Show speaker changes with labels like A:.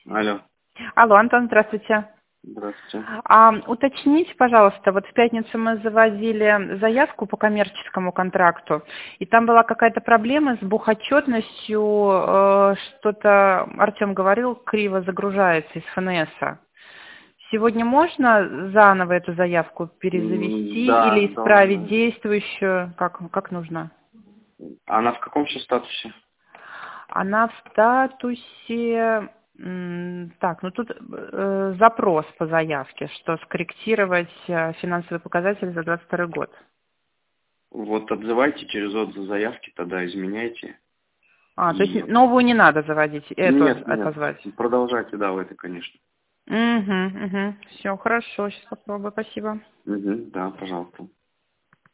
A: Алло,
B: Алло, Антон, здравствуйте.
A: здравствуйте.
B: Уточните, пожалуйста, вот в пятницу мы завозили заявку по коммерческому контракту, и там была какая-то проблема с бухотчетностью, что-то, Артем говорил, криво загружается из ФНС-а. Сегодня можно заново эту заявку перезавести
A: Да,
B: или исправить
A: должна.
B: действующую? Как нужно?
A: Она в каком сейчас статусе?
B: Она в статусе... Так, ну тут запрос по заявке, что скорректировать финансовый показатель за 22 год.
A: Вот отзывайте через отзыв заявки, тогда изменяйте.
B: То есть
A: И
B: новую не надо заводить, эту
A: нет,
B: отозвать.
A: продолжайте, да, вы это, конечно.
B: Угу. Все, хорошо, сейчас попробую, спасибо.
A: Да, пожалуйста.